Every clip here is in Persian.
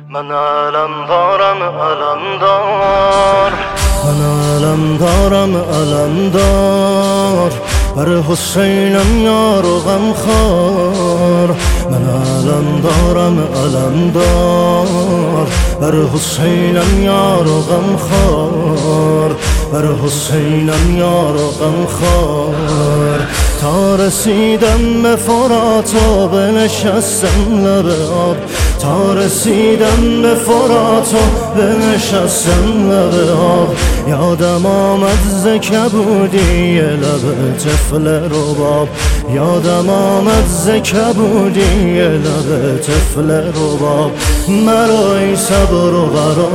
من علم دارم علم دار، من علم دارم علم دار، بر حسینم یار و غمخوار. من علم دارم علم دار، بر حسینم یار و غمخوار، بر حسینم یار و غمخوار. تا رسیدم به فرات و بنشستم لب آب، تا رسیدم به فرات و بنشستم لب آب. یادم آمد ز کبودی لب طفل رباب، یادم آمد ز کبودی لب طفل رباب. مرا ای صبر و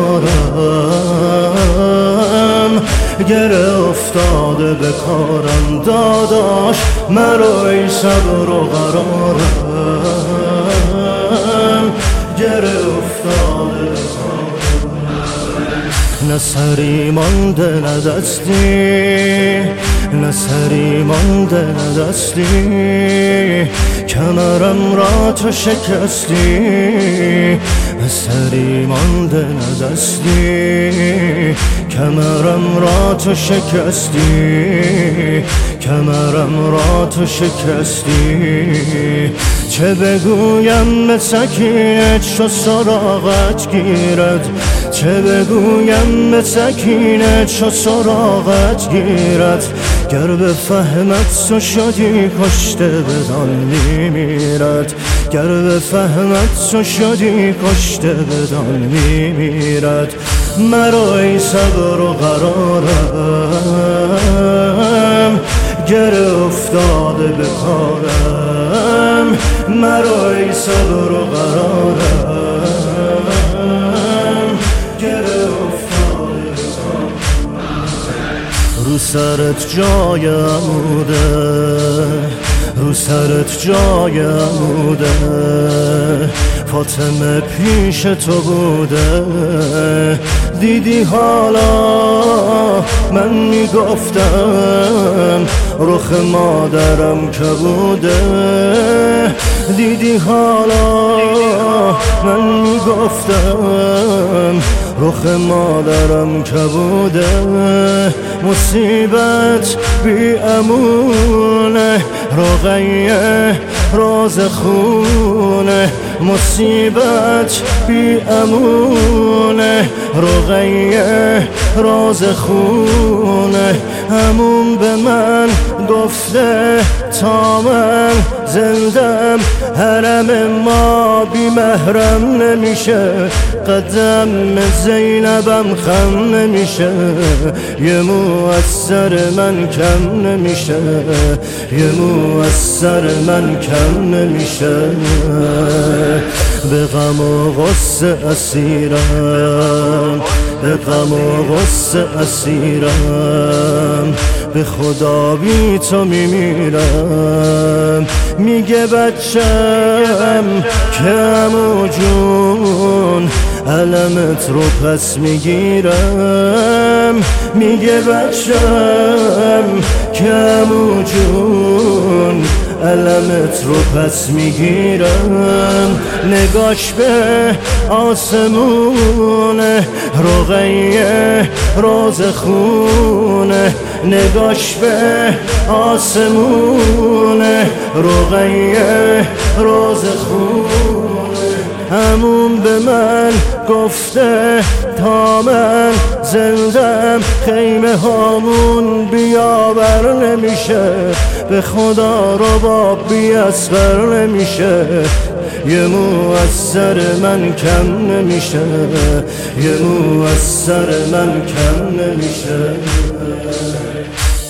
قرارم گره افتاده به کارم داداش، مرا ای صبر و قرارم گره افتاده به کارم. نه سری مانده نه دستی، نه سری مانده نه دستی، کمرم را تو شکستی. نه سری مانده نه دستی، کمرم را تو شکستی، کمرم را تو شکستی. چه بگویم به سکینه چو سراغت گیرد، چه بگویم به سکینه چو سراغت گیرد. گر بفهمد تو شدی کشته بدان میمیرد، گر بفهمد تو شدی کشته بدان میمیرد. مرا ای صبر و قرارم گره افتاده به کارم، مرا ای صبر و قرارم گره افتاده به کارم. رو سرت جای عموده، رو سرت جای عموده، فاطمه پیش تو بوده. دیدی حالا من میگفتم رخ مادرم که بوده، دیدی حالا من میگفتم رخ مادرم که بوده. مصیبت بی امونه رقیه راز خونه، مصیبت بی امونه رقیه راز خونه. همون به من گفته تا من زندم حرم ما بی محرم نمیشه، قدم زینبم خم نمیشه، یه مو از سر من کم نمیشه، یه مو از سر من کم نمیشه. به غم و غصه اسیرم، به غم و غصه اسیرم، به خدا بی تو میمیرم. میگه بچم که عمو جون علمت رو پس میگیرم، میگه بچم که عمو جون علمت رو پس میگیرم. نگاش به آسمونه رقیه راز خونه، نگاش به آسمونه رقیه راز خونه. همون به من گفته تا من زندم خیمه هامون بیابر نمیشه، به خدا رباب بی اصغر نمیشه، یه مو از سر من کم نمیشه، یه مو از سر من کم نمیشه.